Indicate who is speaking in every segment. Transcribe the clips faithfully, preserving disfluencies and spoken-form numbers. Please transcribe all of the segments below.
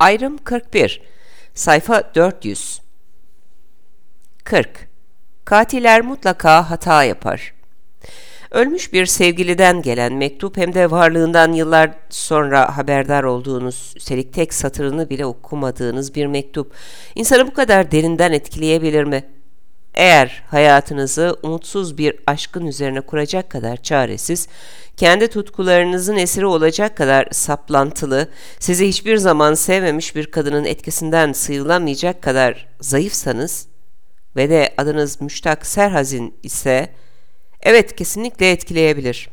Speaker 1: Ayrım kırk bir. Sayfa dört yüz. kırk. Katiller mutlaka hata yapar. Ölmüş bir sevgiliden gelen mektup, hem de varlığından yıllar sonra haberdar olduğunuz, üstelik tek satırını bile okumadığınız bir mektup, insanı bu kadar derinden etkileyebilir mi? Eğer hayatınızı umutsuz bir aşkın üzerine kuracak kadar çaresiz, kendi tutkularınızın esiri olacak kadar saplantılı, sizi hiçbir zaman sevmemiş bir kadının etkisinden sıyrılamayacak kadar zayıfsanız ve de adınız Müştak Serhazin ise, evet, kesinlikle etkileyebilir.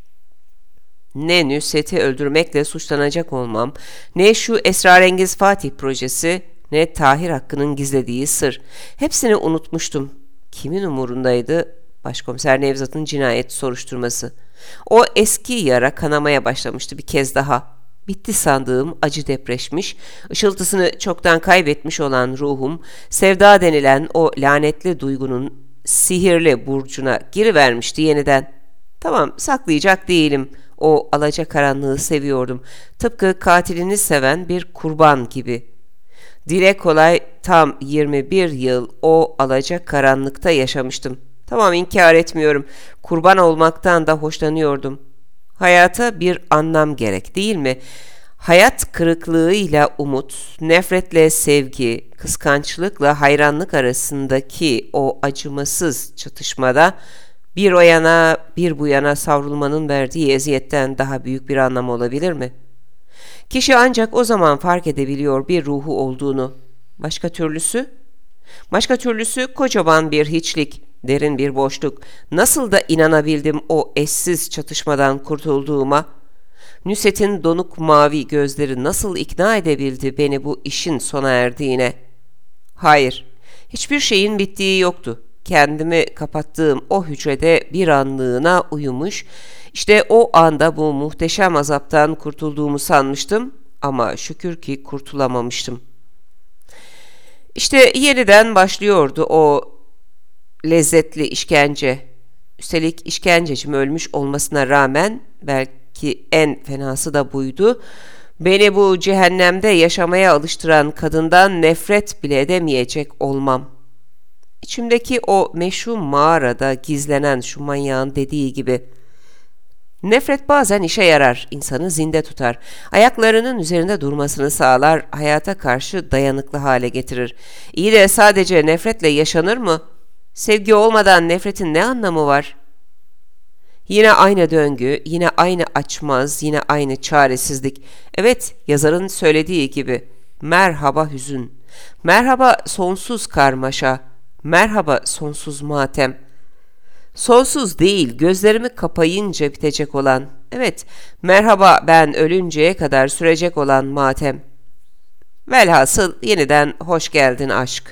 Speaker 1: Ne Nusret'i öldürmekle suçlanacak olmam, ne şu esrarengiz Fatih projesi, ne Tahir Hakkı'nın gizlediği sır. Hepsini unutmuştum. Kimin umurundaydı? Başkomiser Nevzat'ın cinayet soruşturması. O eski yara kanamaya başlamıştı bir kez daha. Bitti sandığım acı depreşmiş, ışıltısını çoktan kaybetmiş olan ruhum, sevda denilen o lanetli duygunun sihirli burcuna girivermişti yeniden. Tamam, saklayacak değilim. O alacakaranlığı seviyordum. Tıpkı katilini seven bir kurban gibi. Dile kolay tam yirmi bir yıl o alacakaranlıkta yaşamıştım. Tamam, inkar etmiyorum. Kurban olmaktan da hoşlanıyordum. Hayata bir anlam gerek, değil mi? Hayat kırıklığıyla umut, nefretle sevgi, kıskançlıkla hayranlık arasındaki o acımasız çatışmada bir o yana bir bu yana savrulmanın verdiği eziyetten daha büyük bir anlam olabilir mi? Kişi ancak o zaman fark edebiliyor bir ruhu olduğunu. Başka türlüsü? Başka türlüsü kocaman bir hiçlik, derin bir boşluk. Nasıl da inanabildim o eşsiz çatışmadan kurtulduğuma? Nusret'in donuk mavi gözleri nasıl ikna edebildi beni bu işin sona erdiğine? Hayır, hiçbir şeyin bittiği yoktu. Kendimi kapattığım o hücrede bir anlığına uyumuş, işte o anda bu muhteşem azaptan kurtulduğumu sanmıştım ama şükür ki kurtulamamıştım. İşte yeniden başlıyordu o lezzetli işkence. Üstelik işkencecim ölmüş olmasına rağmen, belki en fenası da buydu, beni bu cehennemde yaşamaya alıştıran kadından nefret bile edemeyecek olmam. İçimdeki o meşhur mağarada gizlenen şu manyağın dediği gibi, nefret bazen işe yarar, insanı zinde tutar, ayaklarının üzerinde durmasını sağlar, hayata karşı dayanıklı hale getirir. İyi de sadece nefretle yaşanır mı? Sevgi olmadan nefretin ne anlamı var? Yine aynı döngü, yine aynı açmaz, yine aynı çaresizlik. Evet, yazarın söylediği gibi, merhaba hüzün, merhaba sonsuz karmaşa, merhaba sonsuz matem. Sonsuz değil, gözlerimi kapayınca bitecek olan, evet, merhaba ben ölünceye kadar sürecek olan matem. Velhasıl yeniden hoş geldin aşk.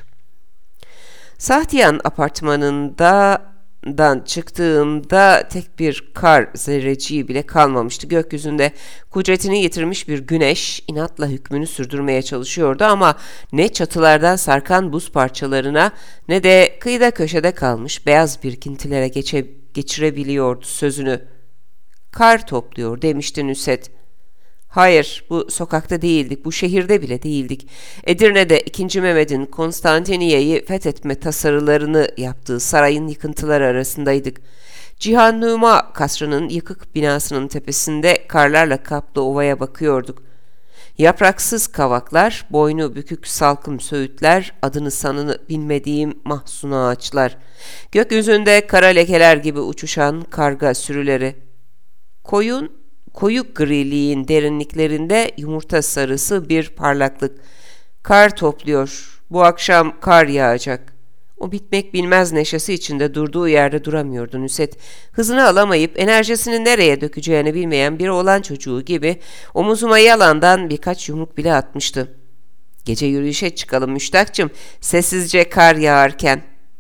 Speaker 1: Sahtiyan apartmanından çıktığımda tek bir kar zerreciği bile kalmamıştı. Gökyüzünde kudretini yitirmiş bir güneş inatla hükmünü sürdürmeye çalışıyordu ama ne çatılardan sarkan buz parçalarına ne de kıyıda köşede kalmış beyaz birikintilere geçe, geçirebiliyordu sözünü. Kar topluyor demişti Nusret. Hayır, bu sokakta değildik, bu şehirde bile değildik. Edirne'de ikinci. Mehmet'in Konstantiniye'yi fethetme tasarılarını yaptığı sarayın yıkıntıları arasındaydık. Cihannuma kasrının yıkık binasının tepesinde karlarla kaplı ovaya bakıyorduk. Yapraksız kavaklar, boynu bükük salkım söğütler, adını sanını bilmediğim mahzun ağaçlar. Gökyüzünde kara lekeler gibi uçuşan karga sürüleri. Koyun, koyu griliğin derinliklerinde yumurta sarısı bir parlaklık. Kar topluyor. Bu akşam kar yağacak. O bitmek bilmez neşesi içinde durduğu yerde duramıyordu Nusret. Hızını alamayıp enerjisini nereye dökeceğini bilmeyen bir oğlan çocuğu gibi omuzuma yalandan birkaç yumruk bile atmıştı. Gece yürüyüşe çıkalım Müştak'cığım, sessizce kar yağarken.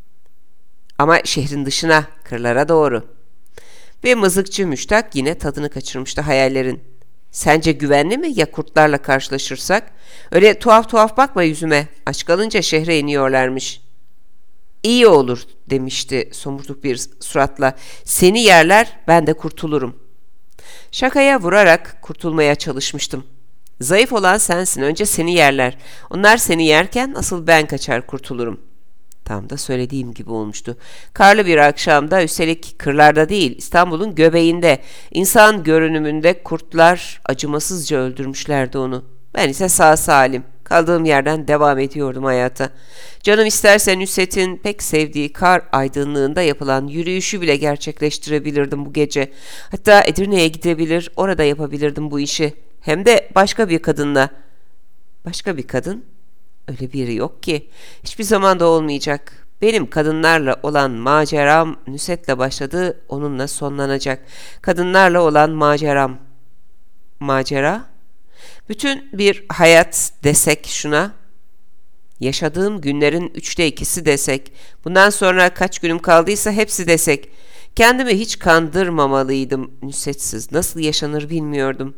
Speaker 1: Ama şehrin dışına, kırlara doğru. Ve mızıkçı Müştak yine tadını kaçırmıştı hayallerin. Sence güvenli mi ya kurtlarla karşılaşırsak? Öyle tuhaf tuhaf bakma yüzüme. Aç kalınca şehre iniyorlarmış. İyi olur demişti somurtuk bir suratla. Seni yerler, ben de kurtulurum. Şakaya vurarak kurtulmaya çalışmıştım. Zayıf olan sensin. Önce seni yerler. Onlar seni yerken asıl ben kaçar kurtulurum. Tam da söylediğim gibi olmuştu. Karlı bir akşamda, üstelik kırlarda değil, İstanbul'un göbeğinde, insan görünümünde kurtlar acımasızca öldürmüşlerdi onu. Ben ise sağ salim kaldığım yerden devam ediyordum hayata. Canım isterse Nusret'in pek sevdiği kar aydınlığında yapılan yürüyüşü bile gerçekleştirebilirdim bu gece. Hatta Edirne'ye gidebilir, orada yapabilirdim bu işi. Hem de başka bir kadınla. Başka bir kadın? Öyle biri yok ki. Hiçbir zaman da olmayacak. Benim kadınlarla olan maceram Nusret'le başladı, onunla sonlanacak. Kadınlarla olan maceram. Macera? Bütün bir hayat desek şuna. Yaşadığım günlerin üçte ikisi desek. Bundan sonra kaç günüm kaldıysa hepsi desek. Kendimi hiç kandırmamalıydım Nusret'siz. Nasıl yaşanır bilmiyordum.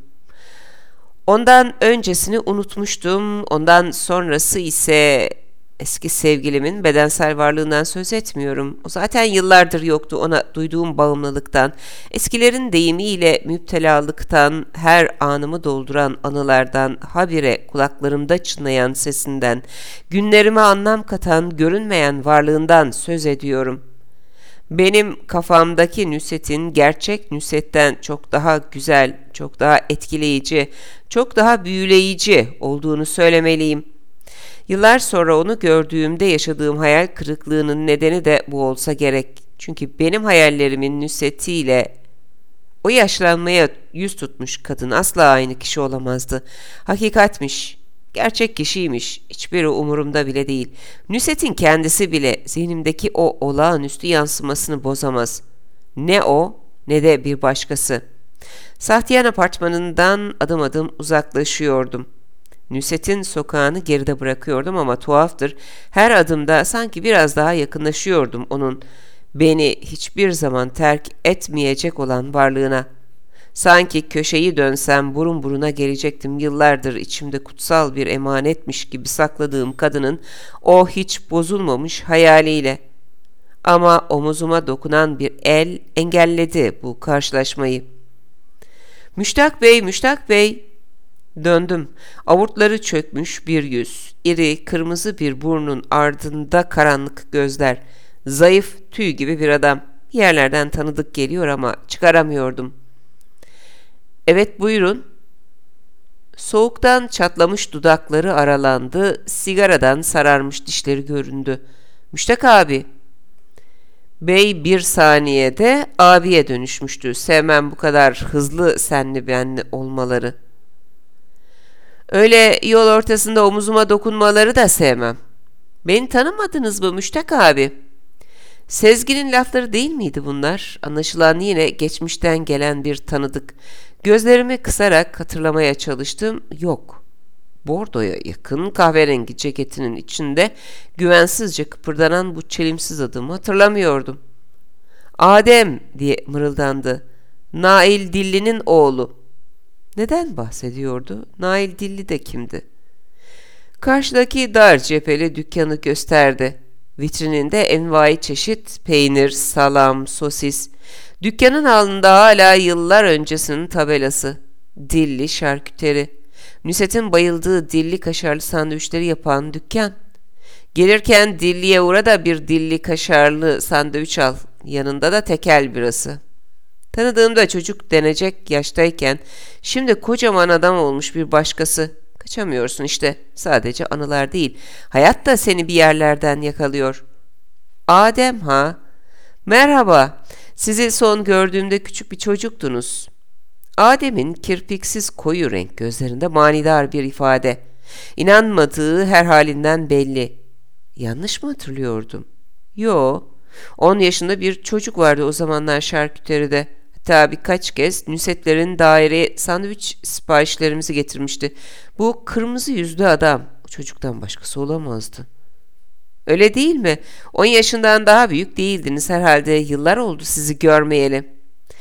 Speaker 1: Ondan öncesini unutmuştum. Ondan sonrası ise eski sevgilimin bedensel varlığından söz etmiyorum. O zaten yıllardır yoktu, ona duyduğum bağımlılıktan, eskilerin deyimiyle müptelalıktan, her anımı dolduran anılardan, habire kulaklarımda çınlayan sesinden, günlerime anlam katan görünmeyen varlığından söz ediyorum. Benim kafamdaki Nusret'in gerçek Nusret'ten çok daha güzel, çok daha etkileyici, çok daha büyüleyici olduğunu söylemeliyim. Yıllar sonra onu gördüğümde yaşadığım hayal kırıklığının nedeni de bu olsa gerek. Çünkü benim hayallerimin Nusret'iyle o yaşlanmaya yüz tutmuş kadın asla aynı kişi olamazdı. Hakikatmiş. Gerçek kişiymiş. Hiçbiri umurumda bile değil. Nusret'in kendisi bile zihnimdeki o olağanüstü yansımasını bozamaz. Ne o ne de bir başkası. Sahtiyan apartmanından adım adım uzaklaşıyordum. Nusret'in sokağını geride bırakıyordum ama tuhaftır, her adımda sanki biraz daha yakınlaşıyordum onun beni hiçbir zaman terk etmeyecek olan varlığına. Sanki köşeyi dönsem burun buruna gelecektim yıllardır içimde kutsal bir emanetmiş gibi sakladığım kadının o hiç bozulmamış hayaliyle. Ama omuzuma dokunan bir el engelledi bu karşılaşmayı. "Müştak Bey, Müştak Bey!" Döndüm. Avurtları çökmüş bir yüz, iri, kırmızı bir burnun ardında karanlık gözler, zayıf, tüy gibi bir adam. Yerlerden tanıdık geliyor ama çıkaramıyordum. "Evet, buyurun." Soğuktan çatlamış dudakları aralandı, sigaradan sararmış dişleri göründü. "Müştak abi." Bey bir saniyede abiye dönüşmüştü. Sevmem bu kadar hızlı senli benli olmaları. "Öyle yol ortasında omuzuma dokunmaları da sevmem." "Beni tanımadınız mı Müştak abi?" Sezgin'in lafları değil miydi bunlar? Anlaşılan yine geçmişten gelen bir tanıdık. Gözlerimi kısarak hatırlamaya çalıştım. Yok. Bordoya yakın kahverengi ceketinin içinde güvensizce kıpırdanan bu çelimsiz adımı hatırlamıyordum. "Adem!" diye mırıldandı. "Nail Dilli'nin oğlu." Neden bahsediyordu? Nail Dilli de kimdi? Karşıdaki dar cepheli dükkanı gösterdi. Vitrininde envai çeşit peynir, salam, sosis. Dükkanın alnında hala yıllar öncesinin tabelası. Dilli şarküteri. Nusret'in bayıldığı dilli kaşarlı sandviçleri yapan dükkan. "Gelirken Dilli'ye uğra da bir dilli kaşarlı sandviç al. Yanında da tekel birası." Tanıdığımda çocuk denecek yaştayken şimdi kocaman adam olmuş bir başkası. Kaçamıyorsun işte. Sadece anılar değil. Hayat da seni bir yerlerden yakalıyor. "Adem ha? Merhaba. Sizi son gördüğümde küçük bir çocuktunuz." Adem'in kirpiksiz koyu renk gözlerinde manidar bir ifade. İnanmadığı her halinden belli. Yanlış mı hatırlıyordum? Yo. On yaşında bir çocuk vardı o zamanlar şarküteride. Hatta birkaç kez Nusret'lerin daireye sandviç siparişlerimizi getirmişti. Bu kırmızı yüzlü adam o çocuktan başkası olamazdı. "Öyle değil mi? On yaşından daha büyük değildiniz herhalde. Yıllar oldu sizi görmeyeli."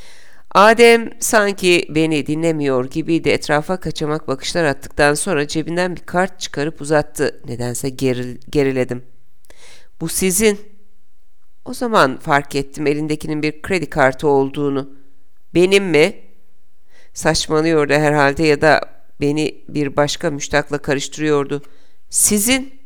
Speaker 1: Adem sanki beni dinlemiyor gibiydi. Etrafa kaçamak bakışlar attıktan sonra cebinden bir kart çıkarıp uzattı. Nedense geril, geriledim. "Bu sizin." O zaman fark ettim elindekinin bir kredi kartı olduğunu. "Benim mi?" Saçmalıyordu herhalde ya da beni bir başka müştakla karıştırıyordu. Sizin?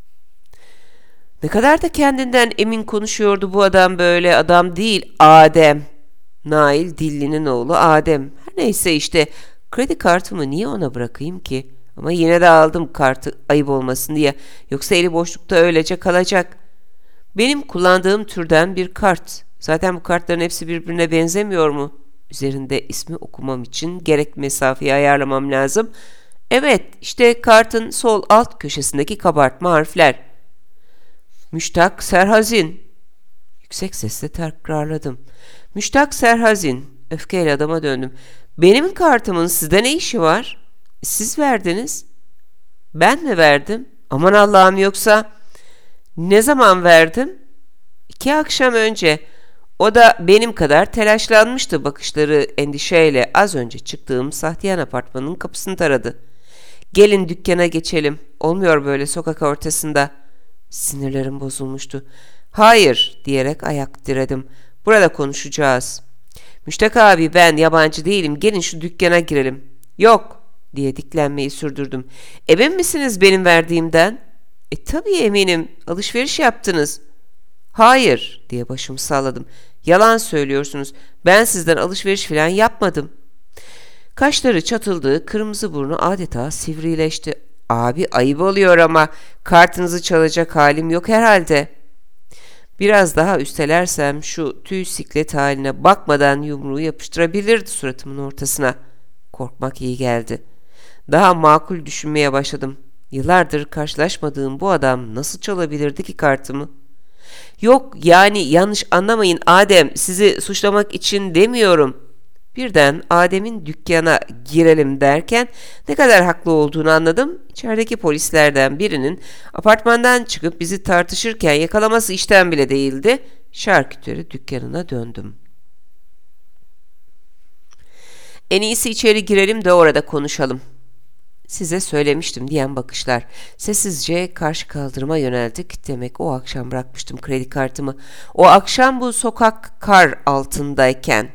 Speaker 1: Ne kadar da kendinden emin konuşuyordu bu adam böyle. Adam değil, Adem. Nail Dilli'nin oğlu Adem. Her neyse işte, kredi kartımı niye ona bırakayım ki? Ama yine de aldım kartı, ayıp olmasın diye. Yoksa eli boşlukta öylece kalacak. Benim kullandığım türden bir kart. Zaten bu kartların hepsi birbirine benzemiyor mu? Üzerinde ismi okumam için gerek mesafeyi ayarlamam lazım. Evet, işte kartın sol alt köşesindeki kabartma harfler. Müştak Serhazin. Yüksek sesle tekrarladım. Müştak Serhazin. Öfkeyle adama döndüm. Benim kartımın sizde ne işi var? Siz verdiniz. Ben mi verdim? Aman Allah'ım, yoksa... Ne zaman verdim? İki akşam önce. O da benim kadar telaşlanmıştı, bakışları endişeyle az önce çıktığım Sahtiyan apartmanın kapısını taradı. Gelin dükkana geçelim. Olmuyor böyle sokak ortasında. Sinirlerim bozulmuştu. Hayır diyerek ayak diredim. Burada konuşacağız. Müştak abi, ben yabancı değilim. Gelin şu dükkana girelim. Yok diye diklenmeyi sürdürdüm. Emin misiniz benim verdiğimden? E tabii eminim. Alışveriş yaptınız. Hayır diye başımı salladım. Yalan söylüyorsunuz. Ben sizden alışveriş falan yapmadım. Kaşları çatıldı, kırmızı burnu adeta sivrileşti. Abi ayıp oluyor ama kartınızı çalacak halim yok herhalde. Biraz daha üstelersem şu tüy siklet haline bakmadan yumruğu yapıştırabilirdi suratımın ortasına. Korkmak iyi geldi. Daha makul düşünmeye başladım. Yıllardır karşılaşmadığım bu adam nasıl çalabilirdi ki kartımı? Yok yani, yanlış anlamayın Adem, sizi suçlamak için demiyorum. Birden Adem'in dükkana girelim derken ne kadar haklı olduğunu anladım. İçerideki polislerden birinin apartmandan çıkıp bizi tartışırken yakalaması işten bile değildi. Şarküteri dükkanına döndüm. En iyisi içeri girelim de orada konuşalım. Size söylemiştim diyen bakışlar. Sessizce karşı kaldırıma yöneldik. Demek o akşam bırakmıştım kredi kartımı. O akşam bu sokak kar altındayken.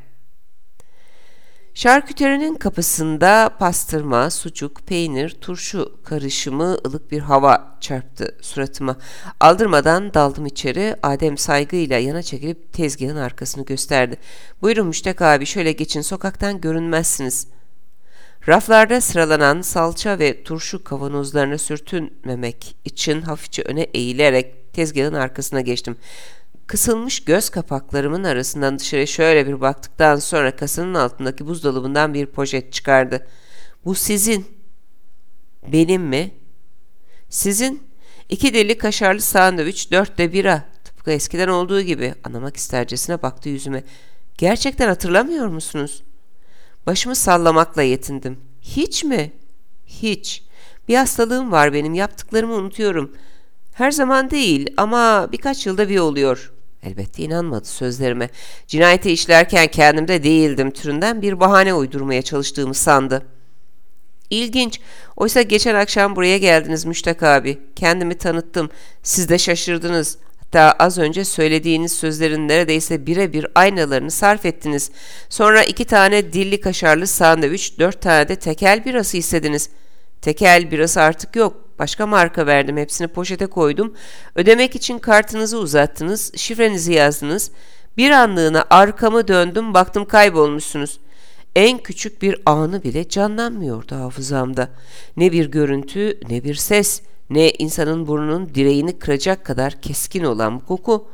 Speaker 1: Şarküterinin kapısında pastırma, sucuk, peynir, turşu karışımı ılık bir hava çarptı suratıma. Aldırmadan daldım içeri. Adem saygıyla yana çekilip tezgahın arkasını gösterdi. Buyurun Müştak abi, şöyle geçin, sokaktan görünmezsiniz. Raflarda sıralanan salça ve turşu kavanozlarına sürtünmemek için hafifçe öne eğilerek tezgahın arkasına geçtim. Kısılmış göz kapaklarımın arasından dışarı şöyle bir baktıktan sonra kasanın altındaki buzdolabından bir poşet çıkardı. Bu sizin. Benim mi? Sizin. İki deli kaşarlı sandviç, dört de bira. Tıpkı eskiden olduğu gibi. Anlamak istercesine baktı yüzüme. Gerçekten hatırlamıyor musunuz? Başımı sallamakla yetindim. Hiç mi? Hiç. Bir hastalığım var benim. Yaptıklarımı unutuyorum. Her zaman değil ama birkaç yılda bir oluyor. Elbette inanmadı sözlerime. Cinayeti işlerken kendimde değildim türünden bir bahane uydurmaya çalıştığımı sandı. İlginç. Oysa geçen akşam buraya geldiniz Müştak abi. Kendimi tanıttım. Siz de şaşırdınız. Hatta az önce söylediğiniz sözlerin neredeyse birebir aynalarını sarf ettiniz. Sonra iki tane dilli kaşarlı sandviç, dört tane de tekel birası istediniz. Tekel birası artık yok. Başka marka verdim. Hepsini poşete koydum. Ödemek için kartınızı uzattınız. Şifrenizi yazdınız. Bir anlığına arkamı döndüm. Baktım kaybolmuşsunuz. En küçük bir anı bile canlanmıyordu hafızamda. Ne bir görüntü, ne bir ses, ne insanın burnunun direğini kıracak kadar keskin olan bu koku.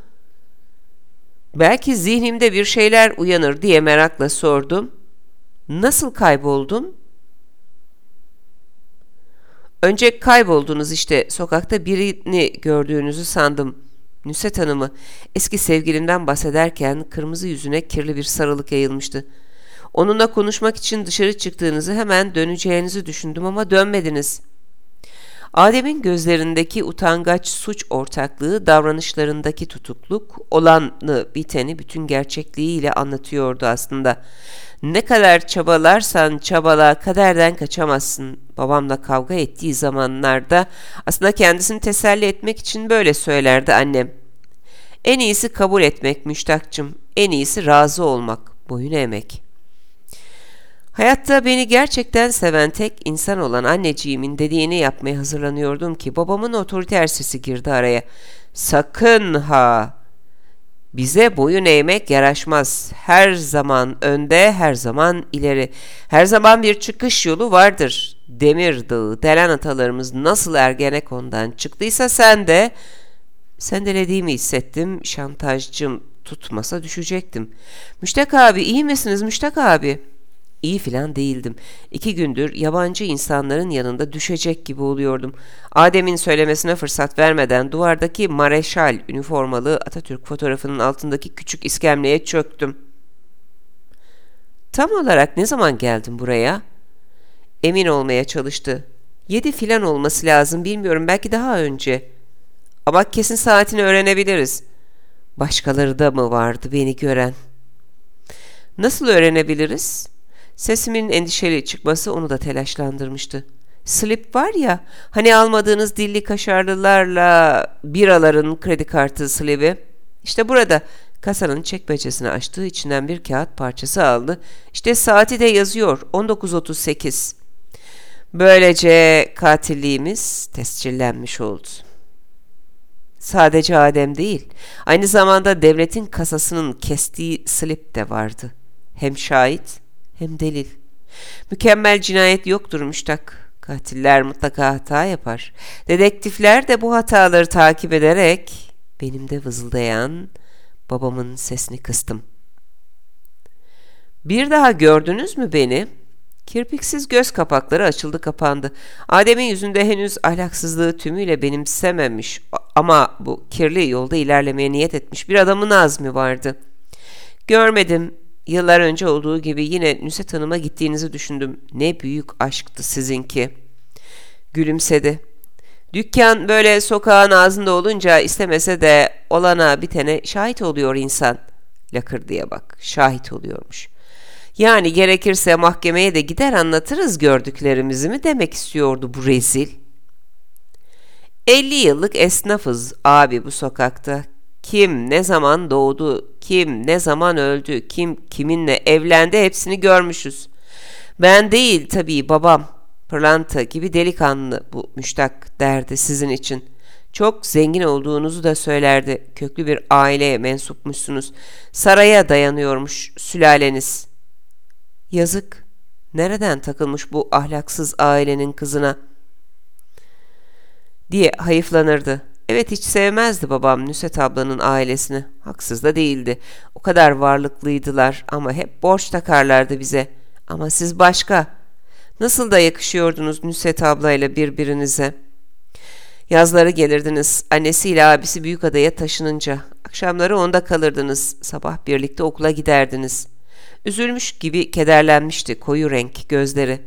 Speaker 1: Belki zihnimde bir şeyler uyanır diye merakla sordum. Nasıl kayboldum? Önce kayboldunuz işte. Sokakta birini gördüğünüzü sandım. Nusret Hanım'ı, eski sevgilimden bahsederken kırmızı yüzüne kirli bir sarılık yayılmıştı. Onunla konuşmak için dışarı çıktığınızı, hemen döneceğinizi düşündüm ama dönmediniz. Adem'in gözlerindeki utangaç suç ortaklığı, davranışlarındaki tutukluk, olanı biteni bütün gerçekliğiyle anlatıyordu aslında. Ne kadar çabalarsan çabala kaderden kaçamazsın. Babamla kavga ettiği zamanlarda aslında kendisini teselli etmek için böyle söylerdi annem. En iyisi kabul etmek Müştakçım, en iyisi razı olmak, boyun eğmek. Hayatta beni gerçekten seven tek insan olan anneciğimin dediğini yapmaya hazırlanıyordum ki babamın otoriter sesi girdi araya. Sakın ha! Bize boyun eğmek yaraşmaz. Her zaman önde, her zaman ileri. Her zaman bir çıkış yolu vardır. Demir Dağı delen atalarımız nasıl Ergenekon'dan çıktıysa sen de... Sendelediğimi hissettim. Şantajcım tutmasa düşecektim. Müştak abi, iyi misiniz Müştak abi? İyi filan değildim. İki gündür yabancı insanların yanında düşecek gibi oluyordum. Adem'in söylemesine fırsat vermeden duvardaki Mareşal üniformalı Atatürk fotoğrafının altındaki küçük iskemleye çöktüm. Tam olarak ne zaman geldin buraya? Emin olmaya çalıştı. Yedi filan olması lazım, bilmiyorum, belki daha önce. Ama kesin saatini öğrenebiliriz. Başkaları da mı vardı beni gören? Nasıl öğrenebiliriz? Sesimin endişeli çıkması onu da telaşlandırmıştı. Slip var ya, hani almadığınız dilli kaşarlılarla biraların kredi kartı slibi. İşte burada. Kasanın çekmecesini açtığı içinden bir kağıt parçası aldı. İşte saati de yazıyor, on dokuz otuz sekiz. Böylece katilliğimiz tescillenmiş oldu. Sadece Adem değil, aynı zamanda devletin kasasının kestiği slip de vardı. Hem şahit hem delil. Mükemmel cinayet yoktur Müştak. Katiller mutlaka hata yapar. Dedektifler de bu hataları takip ederek benim de vızıldayan babamın sesini kıstım. Bir daha gördünüz mü beni? Kirpiksiz göz kapakları açıldı kapandı. Adem'in yüzünde henüz ahlaksızlığı tümüyle benimsememiş ama bu kirli yolda ilerlemeye niyet etmiş bir adamın azmi vardı. Görmedim. Yıllar önce olduğu gibi yine Nusret Hanım'a gittiğinizi düşündüm. Ne büyük aşktı sizinki. Gülümsedi. Dükkan böyle sokağın ağzında olunca istemese de olana bitene şahit oluyor insan. Lakırdıya bak, şahit oluyormuş. Yani gerekirse mahkemeye de gider anlatırız gördüklerimizi mi demek istiyordu bu rezil. Elli yıllık esnafız abi bu sokakta. Kim ne zaman doğdu, kim ne zaman öldü, kim kiminle evlendi hepsini görmüşüz. Ben değil tabii, babam. Pırlanta gibi delikanlı bu Müştak derdi sizin için. Çok zengin olduğunuzu da söylerdi. Köklü bir aileye mensupmuşsunuz. Saraya dayanıyormuş sülaleniz. Yazık. Nereden takılmış bu ahlaksız ailenin kızına? Diye hayıflanırdı. Evet, hiç sevmezdi babam Nusret ablanın ailesini. Haksız da değildi. O kadar varlıklıydılar ama hep borç takarlardı bize. Ama siz başka. Nasıl da yakışıyordunuz Nusret ablayla birbirinize. Yazları gelirdiniz. Annesiyle abisi Büyükada'ya taşınınca. Akşamları onda kalırdınız. Sabah birlikte okula giderdiniz. Üzülmüş gibi kederlenmişti koyu renk gözleri.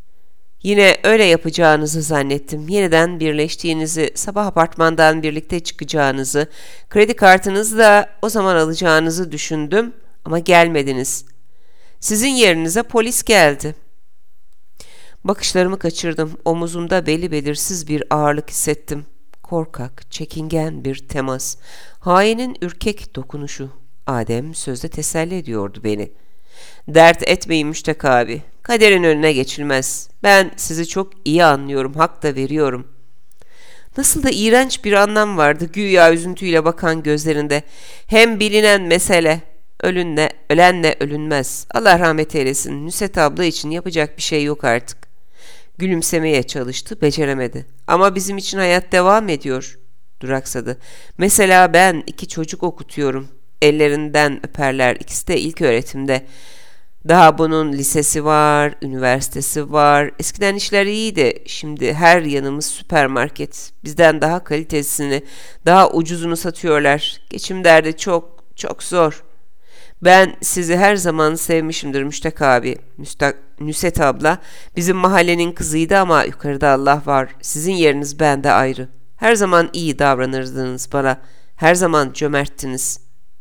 Speaker 1: Yine öyle yapacağınızı zannettim. Yeniden birleştiğinizi, sabah apartmandan birlikte çıkacağınızı, kredi kartınızı da o zaman alacağınızı düşündüm ama gelmediniz. Sizin yerinize polis geldi. Bakışlarımı kaçırdım. Omuzumda belli belirsiz bir ağırlık hissettim. Korkak, çekingen bir temas. Hainin ürkek dokunuşu. Adem sözde teselli ediyordu beni. Dert etmeyin Müştak abi. Kaderin önüne geçilmez. Ben sizi çok iyi anlıyorum, hak da veriyorum. Nasıl da iğrenç bir anlam vardı güya üzüntüyle bakan gözlerinde. Hem bilinen mesele. Ölünle, ölenle ölünmez. Allah rahmet eylesin. Nusret abla için yapacak bir şey yok artık. Gülümsemeye çalıştı, beceremedi. Ama bizim için hayat devam ediyor. Duraksadı. Mesela ben iki çocuk okutuyorum. Ellerinden öperler. İkisi de ilk öğretimde. Daha bunun lisesi var, üniversitesi var. Eskiden işler iyiydi. Şimdi her yanımız süpermarket. Bizden daha kalitesini, daha ucuzunu satıyorlar. Geçim derdi çok, çok zor. Ben sizi her zaman sevmişimdir Müştak abi. Müstak, Nusret abla bizim mahallenin kızıydı ama yukarıda Allah var. Sizin yeriniz bende ayrı. Her zaman iyi davranırdınız bana. Her zaman cömerttiniz.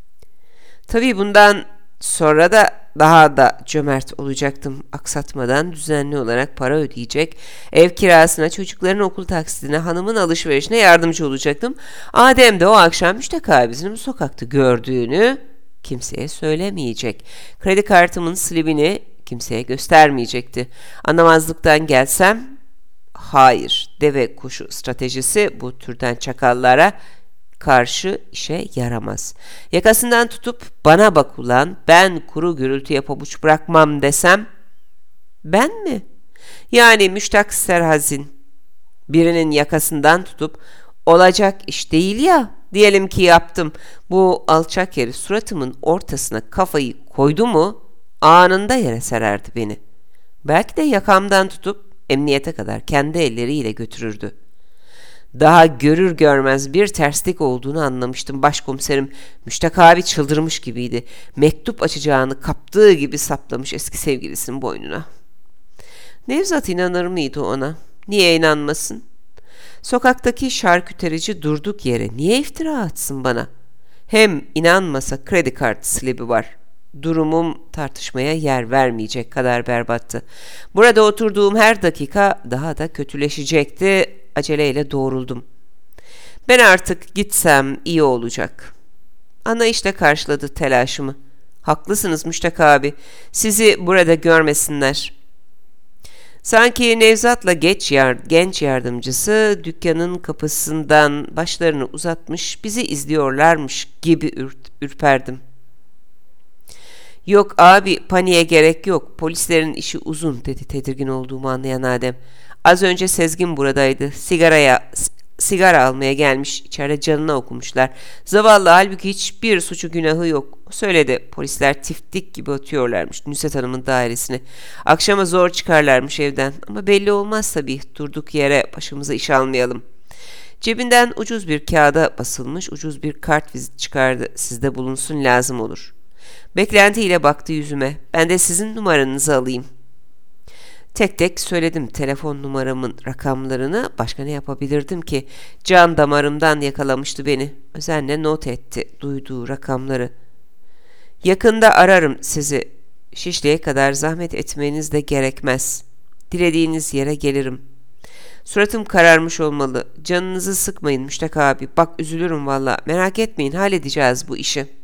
Speaker 1: Tabii bundan sonra da daha da cömert olacaktım. Aksatmadan düzenli olarak para ödeyecek, ev kirasına, çocukların okul taksitine, hanımın alışverişine yardımcı olacaktım. Adem de o akşam Müştak abisinin sokakta gördüğünü kimseye söylemeyecek. Kredi kartımın slibini Kimseye göstermeyecekti. Anlamazlıktan gelsem, hayır, deve kuşu stratejisi bu türden çakallara karşı işe yaramaz. Yakasından tutup bana bak ulan, ben kuru gürültüye pabuç bırakmam desem, ben mi? Yani müştak serhazin birinin yakasından tutup olacak iş değil ya, diyelim ki yaptım. Bu alçak herif suratımın ortasına kafayı koydu mu anında yere sererdi beni. Belki de yakamdan tutup emniyete kadar kendi elleriyle götürürdü. Daha görür görmez bir terslik olduğunu anlamıştım. Başkomiserim Müştak abi çıldırmış gibiydi. Mektup açacağını kaptığı gibi saplamış eski sevgilisinin boynuna. Nevzat inanır mıydı ona? Niye inanmasın? Sokaktaki şarküterici durduk yere niye iftira atsın bana? Hem inanmasa kredi kartı slibi var. Durumum tartışmaya yer vermeyecek kadar berbattı. Burada oturduğum her dakika daha da kötüleşecekti. Aceleyle doğruldum. Ben artık gitsem iyi olacak. Ana işte karşıladı telaşımı. Haklısınız Müştak abi. Sizi burada görmesinler. Sanki Nevzat'la geç yar genç yardımcısı dükkanın kapısından başlarını uzatmış bizi izliyorlarmış gibi ürt ürperdim. Yok abi, paniğe gerek yok. Polislerin işi uzun, dedi tedirgin olduğumu anlayan Adem. Az önce Sezgin buradaydı. Sigaraya sigara almaya gelmiş. İçeride canına okumuşlar. Zavallı, halbuki hiçbir suçu günahı yok. Söyledi. Polisler tiftik gibi atıyorlarmış Nusret Hanım'ın dairesine. Akşama zor çıkarlarmış evden. Ama belli olmaz tabii. Durduk yere başımıza iş almayalım. Cebinden ucuz bir kağıda basılmış ucuz bir kart vizit çıkardı. Sizde bulunsun, lazım olur. Beklentiyle baktı yüzüme. Ben de sizin numaranızı alayım. Tek tek söyledim telefon numaramın rakamlarını. Başka ne yapabilirdim ki? Can damarımdan yakalamıştı beni. Özenle not etti duyduğu rakamları. Yakında ararım sizi. Şişli'ye kadar zahmet etmeniz de gerekmez. Dilediğiniz yere gelirim. Suratım kararmış olmalı. Canınızı sıkmayın Müştak abi. Bak üzülürüm valla. Merak etmeyin, halledeceğiz bu işi.